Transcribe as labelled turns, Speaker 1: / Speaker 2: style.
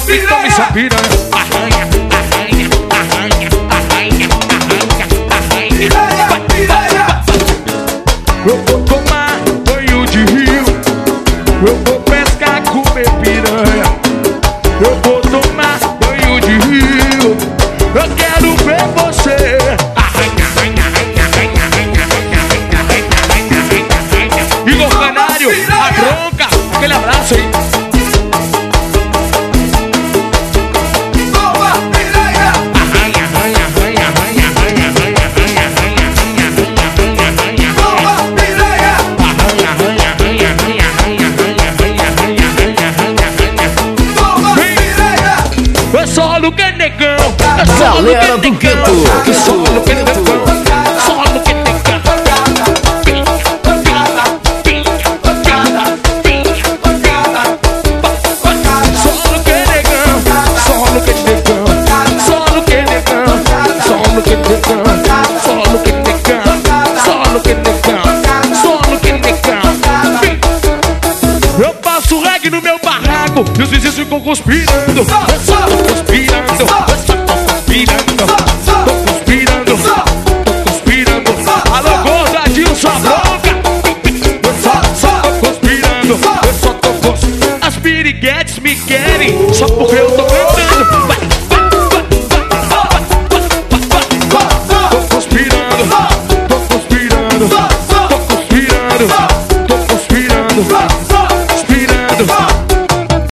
Speaker 1: tome sua piranha. Arranha, arranha, arranha, arranha, arranha, arranha. Eu vou tomar banho de rio, eu vou pescar, comer piranha. Eu vou tomar banho de rio, eu quero ver você. Arranha, arranha, arranha, arranha, arranha, arranha, arranha, arranha, arranha. Igor Canário, a bronca, aquele abraço aí. Galera do Gueto,